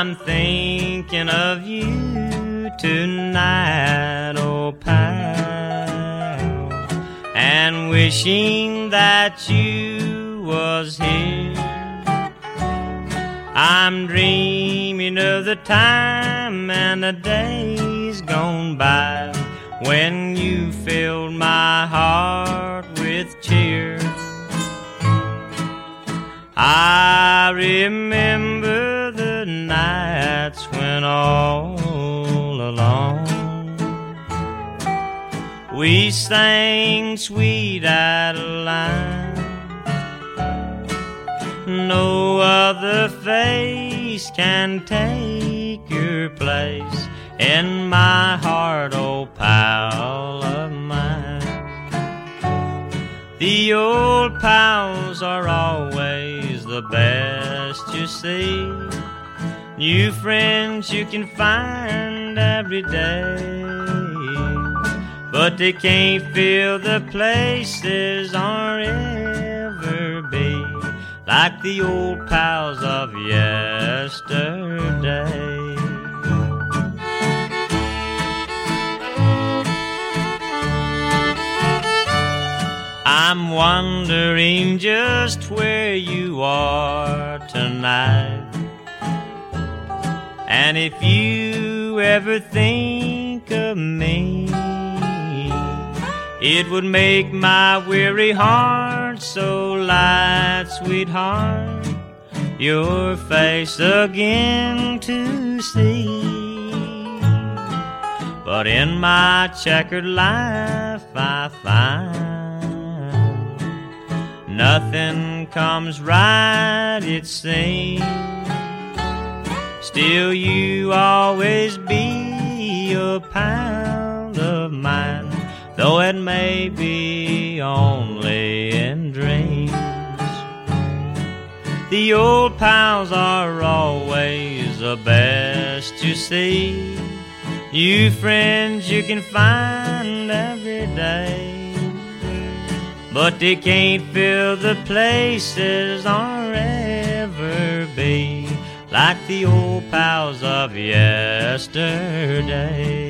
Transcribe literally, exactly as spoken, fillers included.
I'm thinking of you tonight, oh pal, and wishing that you was here. I'm dreaming of the time and the days gone by when you filled my heart with cheer. I remember the nights when all alone we sang Sweet Adeline. No other face can take your place in my heart, oh pal of mine. The old pals are always the best, you see. New friends you can find every day, but they can't fill the places or ever be like the old pals of yesterday. I'm wondering just where you are tonight, and if you ever think of me, it would make my weary heart so light, sweetheart, your face again to see. But in my checkered life I find nothing comes right, it seems. Still you always be a pal of mine, though it may be only in dreams. The old pals are always the best, you see. New friends you can find every day, but they can't fill the places or ever be like the old pals of yesterday.